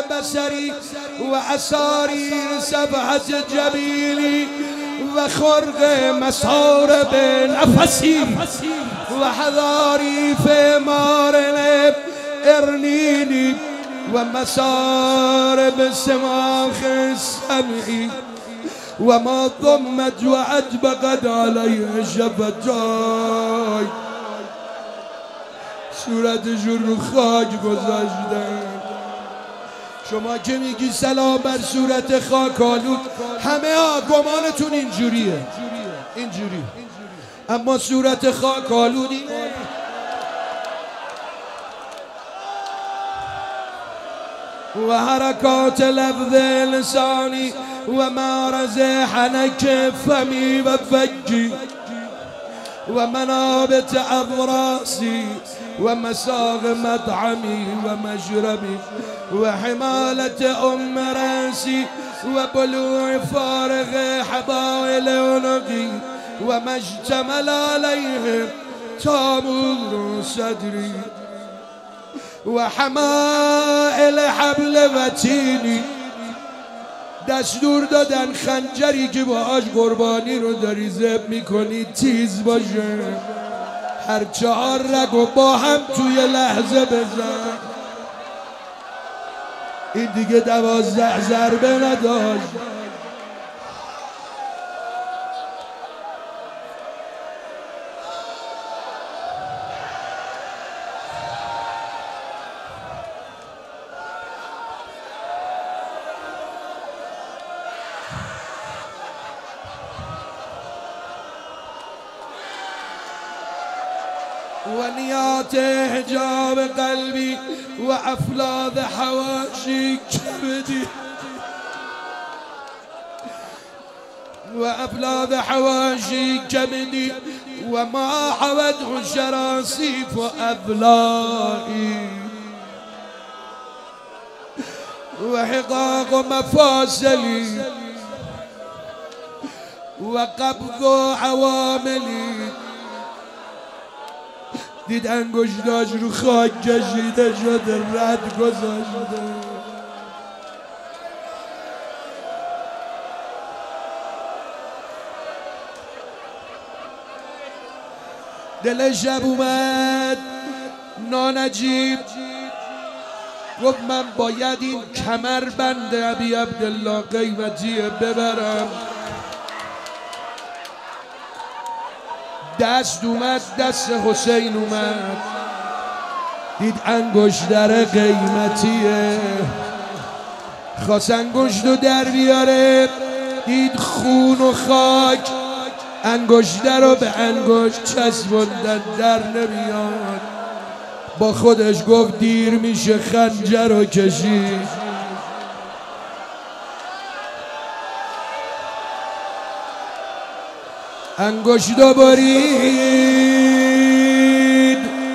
بصري وأسارير سبحة جبيني وخرق مسارب نفسي وحذاري في مارن ارنيني ومسارب سماخ سمعي وما ضمت وعجبقت عليه شفتاي صورتشون رو خاک گذاشتن. شما که میگی سلام بر صورت خاکالود، همه ها گمانتون اینجوریه، اینجوری، اما صورت خاکالود اینه. و حرکات لفظ لسانی و معرض حنک فمی و فجی و منابت ابراسی و مساغ مطعمی و مشربی و حمالت رأسی و بلوع فارغ حبائل عنقی و مجتمل علیه تامور صدری و حمائل حبل وتینی. دستور دادن خنجری که باهاش قربانی رو داری ذبح میکنی تیز باشه، هر 4 رگو با هم توی لحظه بزن. این دیگه 12 ضربه نداشت. ونيات حجاب قلبي وأفلاذ حواشي كبدي وأفلاذ حواشي كبدي وما حوته شراصيف أبلائي وحقاق مفاصلي وقبض عواملي. دید انگشتاش رو خاک کشیده شده، رد گذاشته. دل شب اومد نانجیب گفت من باید این کمربند ابی عبدالله قیمتیه ببرم. دست اومد دست حسین اومد، دید انگشتر قیمتیه، خواست انگشت رو در بیاره، دید خون و خاک، انگشتر رو به انگشت چسبوندن در نمیاد. با خودش گفت دیر میشه خنجر رو کشید. انگشتو برید.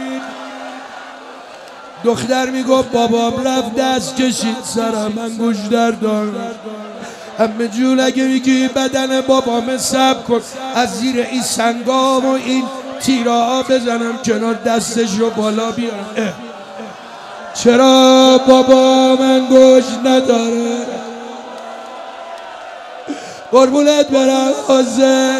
دختر میگفت بابام رفت دست کشید سرم انگشتر دار. همه جون اگه میگی بدن بابام صبر کن، از زیر این سنگا و این تیره ها بزنم کنار دستش رو بالا بیارم. چرا بابام انگشت نداره؟ قربونت برم حسین.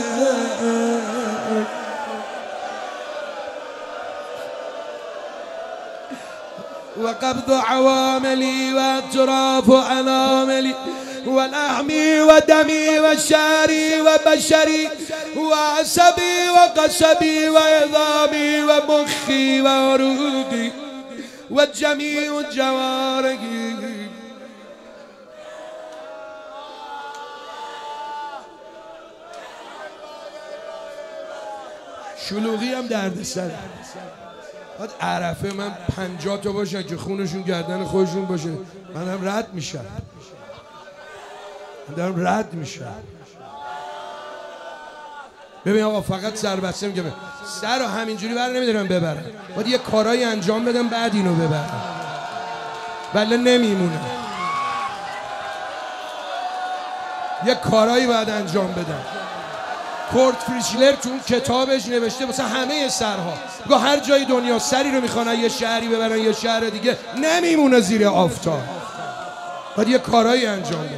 وقبض عواملي واطراف اناملي ولحمي ودمي وشعري وبشري وعصبي وقصبي وعظامي ومخي وعروقي وجميع جوارحي. شلوغی هم دردسر. بعد عرفه من 50 تا باشن که خونشون گردن خودشون باشه، منم رد میشم، دارم رد میشم. ببین آقا فقط سربسته میگم، سر رو همینجوری بر نمیدارم ببرم، باید یه کارایی انجام بدم بعد اینو ببرم، ولی نمیمونه. یه کارایی باید انجام بدم. کورت فریشلر تو اون کتابش نوشته واسه همه سرها، گاه هر جای دنیا سری رو میخوان یه شهری ببرن یه شهر دیگه نمیمونه زیر آفتاب. باید یه کارایی انجام بده.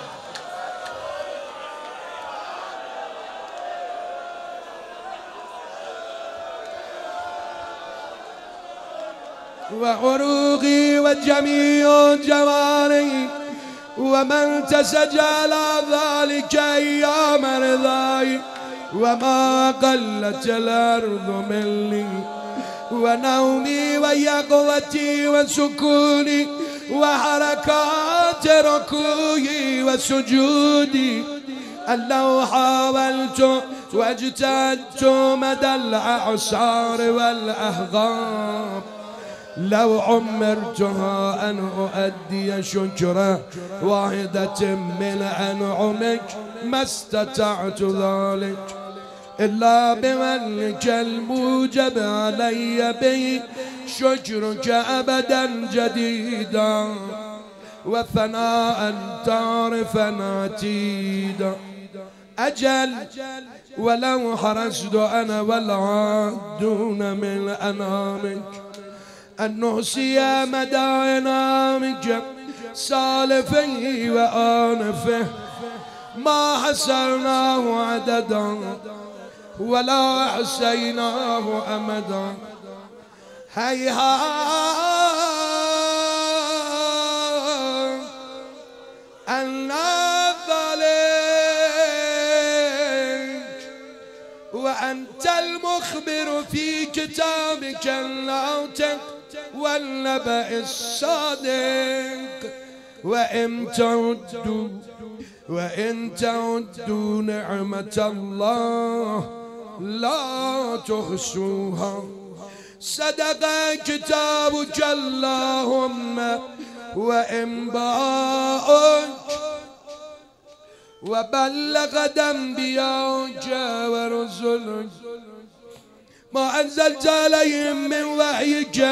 و عروقی و جمیع جواری و من تسجل ذلك ایام رضای و ما قلت الارض مني و نومی و یقظتی و سکونی و حرکات رکوعی و سجودی لو حاولت واجتهدت مدى الأعصار والأحقاب لو عمرتها أن أؤدي شكر واحدة من أنعمك ما استطعت ذلك إلا بمنك الموجب علي به شكرك أبدا جديدا وثناء تعرفا عتيدا أجل ولو حرصت أنا والعادون من أنامك أن نحصي مدى إنامك سالفه وآنفه ما حصرناه عددا ولا أحصيناه أمدا هيهات أن ذلك وأنت المخبر في كتابك الناطق والنبأ الصادق وإن تعدوا نعمة الله لا تحصوها صدق كتابك اللهم وإنباؤك وبلغت أنبياؤك ورسلك ما أنزلت عليهم من وحيك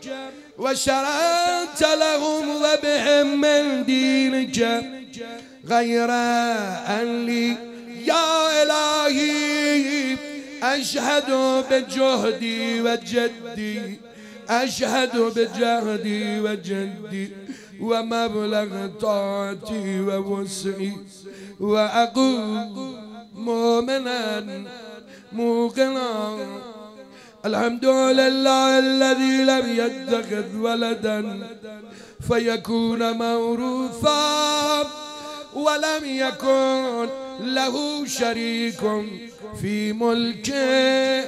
وشرعت لهم وبهم من دينك غير أن لي يا إلهي أشهد بجهدي وجدي أشهد بجهدي وجدي ومبلغ طاعتي ووسعي وأقول مؤمنا موقنا الحمد لله الذي لم يتخذ ولدا فيكون موروثا ولم يكن له شريك في ملكه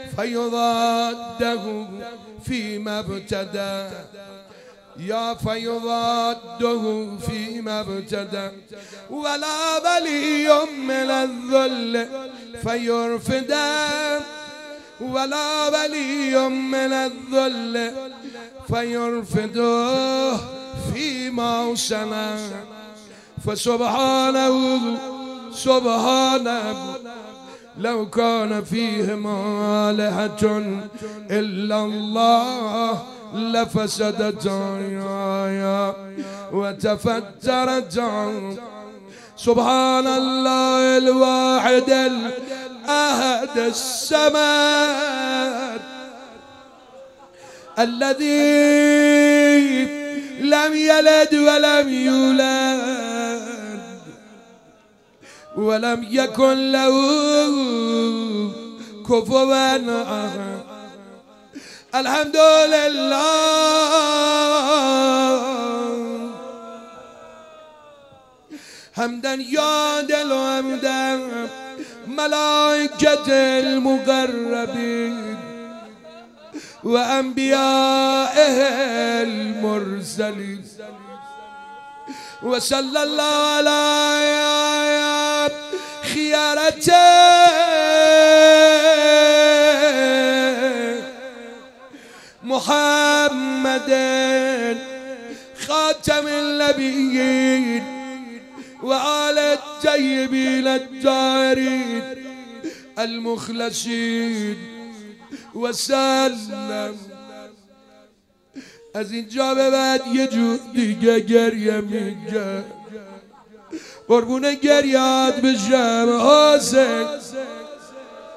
فيضاده فيما ابتدى يا فيضاده فيما ابتدى ولا ولي من الذل فيرفده ولا ولي من الذل فيرفده فيما وسنى فسبحانه سبحانه لو كان فيهما آلهة إلا الله لفسدتا وتفترتا سبحان الله الواحد الأحد الصمد الذي لم يلد ولم يولد ولم يكن له كفوا أحد الحمد لله حمدا يعدل حمدا ملائكة المقربين وأنبيائه المرسلين وصلى الله على خيارته محمد خاتم النبيين وآل الطيبين الطاهرين المخلصين وسلم. از اینجا به بعد یه جور دیگه گریه میگه قربون گریات بشم حسین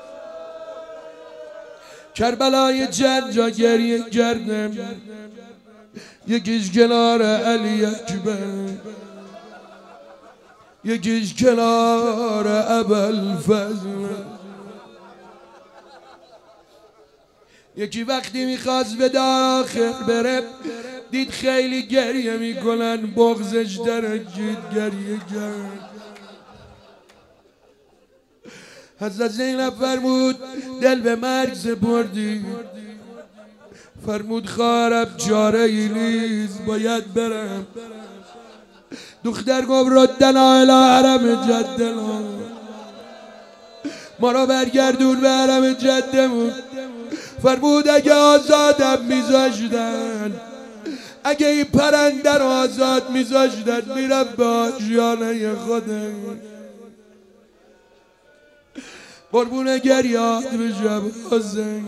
کربلای چند جا گریه کردم یکیش کنار علی اکبر، یکیش کنار ابوالفضل. یکی وقتی میخواست به داخل بره دید خیلی گریه میکنن، بغضش درنگید، گریه کرد. حضرت زینب فرمود دل به مرگ سپردی، فرمود خواهرم چاره ای نیست، باید برم. دختر گفت ردنا الی حرم جدنا، ما را برگردون به حرم جدمون. فرمود اگه آزادم میذاشتن، اگه این پرنده رو آزاد میذاشتن، میرم به آشیانه خودم. قربون گریات بشم حسین،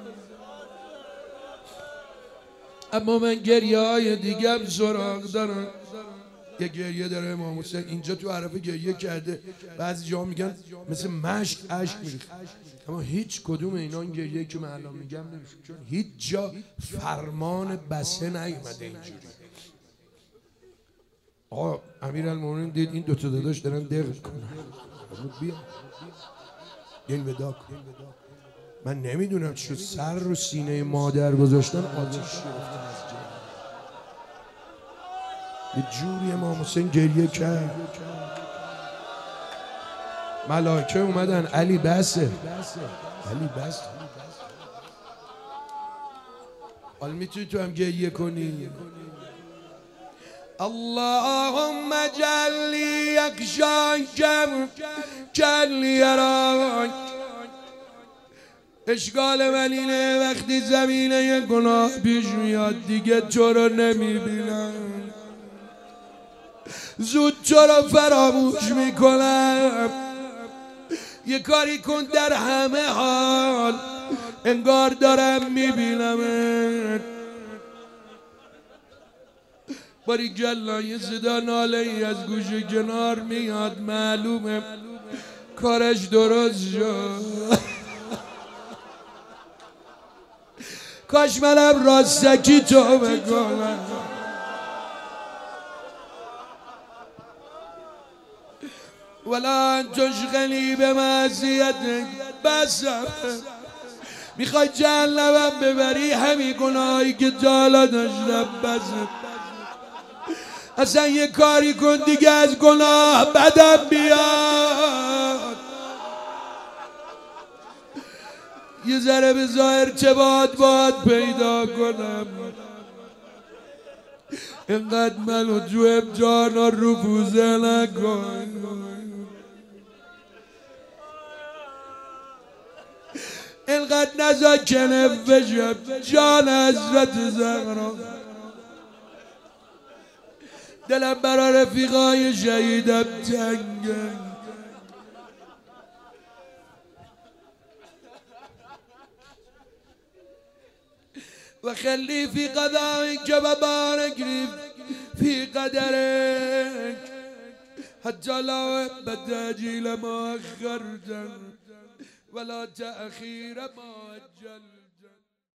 اما من گریه های دیگم سراغ دارم. یه گریه داره امام حسین اینجا تو عرفه گریه کرده، بعضی جا میگن مثل مشک اشک میریخت، اما هیچ کدوم اینا این گریه که من الان میگم نمیشه، چون هیچ جا فرمان بسه نیومده اینجوری. آقا امیرالمومنین دید این دوتا داداش دارن دق کنن، بیا این ودا کن. من نمیدونم چه سر رو سینه مادر گذاشتن، آتش گرفتن از جا. یه جوری امام حسین گریه کرد، ملائکه اومدن علی بسه، علی بس. حالا میتونی تو هم گریه کنی. اللهم جلی یخشاکم جلی یراک. اشکال من اینه وقتی زمینه گناه پیش میاد دیگه تو رو نمیبینم، زود تو رو فراموش میکنم. یه کاری کن در همه حال انگار دارم میبینمت. باریکلا یه صدا ناله ای از گوش کنار میاد، معلومه کارش درست شد. کاش منم راستکی تو بکنم. ولا تشغلی به معصیتک، بسم میخوای جهنمم ببری، همین گناهی که جالا داشتم بسم. اصلا یه کاری کن دیگه از گناه بدم بیاد، یه ذره به ظاهر چه باید پیدا کنم. اینقدر منو تو امتحانا رفوزه نکن. اینقدر نزاکنه بشم جان حضرت زهرا. دلم برا رفیقای شهیدم تنگه. وخلي في قضائك وبارك لي في قدرك حتى لا تأجيل ما أخرت ولا تأخير ما أجلت.